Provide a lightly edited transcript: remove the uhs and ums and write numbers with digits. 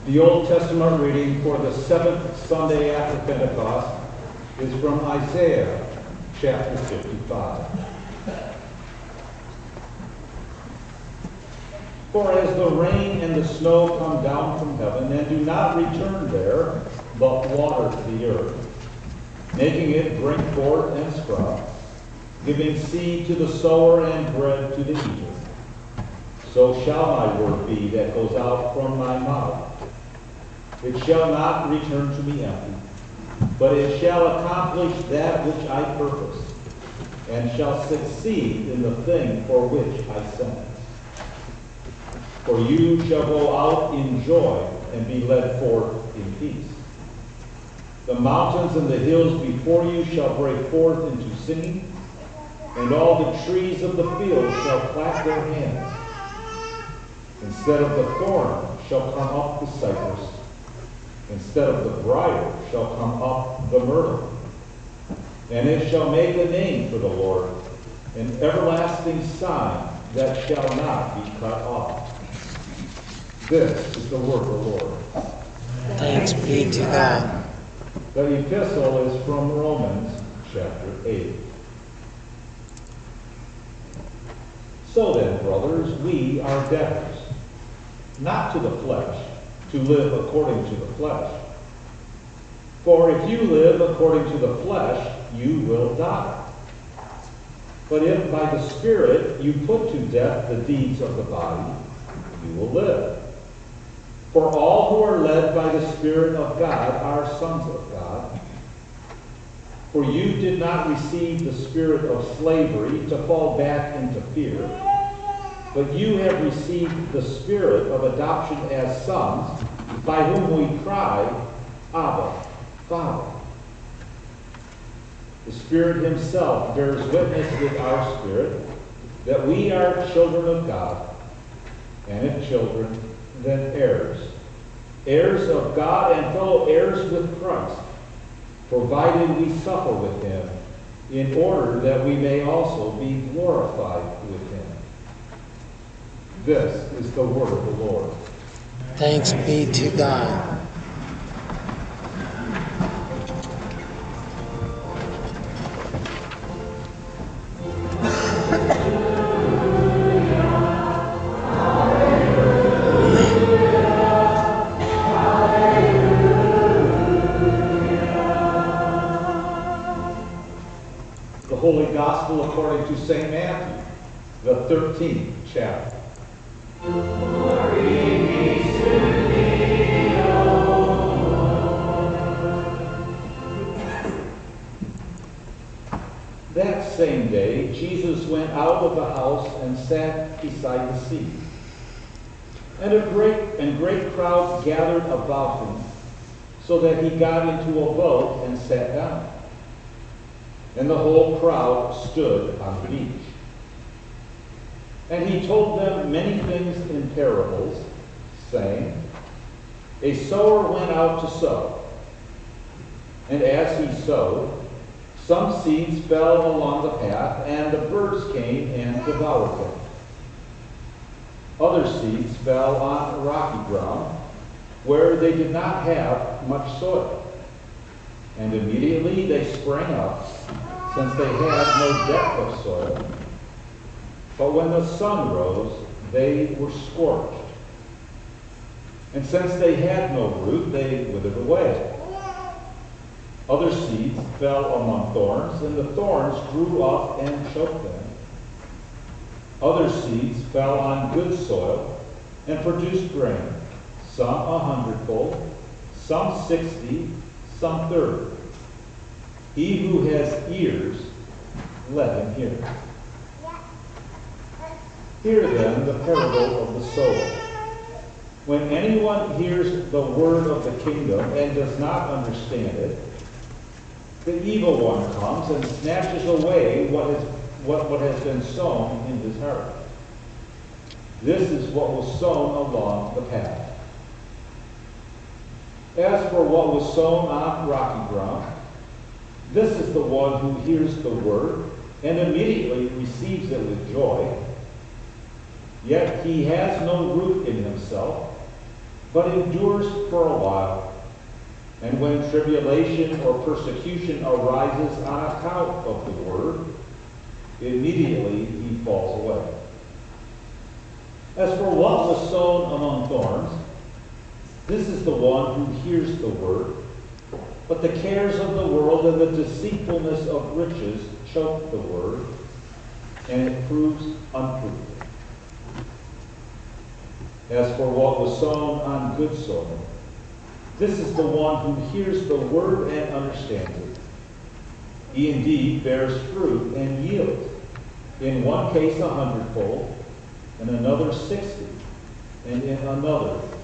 The Old Testament reading for the seventh Sunday after Pentecost is from Isaiah chapter 55. For as the rain and the snow come down from heaven and do not return there, but water the earth, making it bring forth and sprout, giving seed to the sower and bread to the eater, so shall my word be that goes out from my mouth. It shall not return to me empty, but it shall accomplish that which I purpose, and shall succeed in the thing for which I sent it. For you shall go out in joy and be led forth in peace. The mountains and the hills before you shall break forth into singing, and all the trees of the field shall clap their hands. Instead of the thorn shall come up the cypress, instead of the briar shall come up the myrtle. And it shall make a name for the Lord, an everlasting sign that shall not be cut off. This is the word of the Lord. Thanks be to God. The epistle is from Romans chapter 8. So then, brothers, we are debtors, not to the flesh, to live according to the flesh. For if you live according to the flesh, you will die. But if by the Spirit you put to death the deeds of the body, you will live. For all who are led by the Spirit of God are sons of God. For you did not receive the spirit of slavery to fall back into fear, but you have received the Spirit of adoption as sons, by whom we cry, Abba, Father. The Spirit himself bears witness with our spirit that we are children of God, and if children, then heirs, heirs of God and fellow heirs with Christ, provided we suffer with him, in order that we may also be glorified with him. This is the word of the Lord. Thanks be to God. The Holy Gospel according to St. Matthew, the 13th chapter. Glory be to thee, O Lord. That same day, Jesus went out of the house and sat beside the sea. And a great crowd gathered about him, so that he got into a boat and sat down. And the whole crowd stood on the beach. And he told them many things in parables, saying, A sower went out to sow. And as he sowed, some seeds fell along the path, and the birds came and devoured them. Other seeds fell on rocky ground, where they did not have much soil. And immediately they sprang up, since they had no depth of soil. But when the sun rose, they were scorched. And since they had no root, they withered away. Other seeds fell among thorns, and the thorns grew up and choked them. Other seeds fell on good soil and produced grain, some 100-fold, some 60, some 30. He who has ears, let him hear. Hear then the parable of the sower. When anyone hears the word of the kingdom and does not understand it, the evil one comes and snatches away what has been sown in his heart. This is what was sown along the path. As for what was sown on rocky ground, this is the one who hears the word and immediately receives it with joy. Yet he has no root in himself, but endures for a while. And when tribulation or persecution arises on account of the word, immediately he falls away. As for what was sown among thorns, this is the one who hears the word, but the cares of the world and the deceitfulness of riches choke the word, and it proves unfruitful. As for what was sown on good soil, this is the one who hears the word and understands it. He indeed bears fruit and yield, in one case 100-fold, in another 60, and in another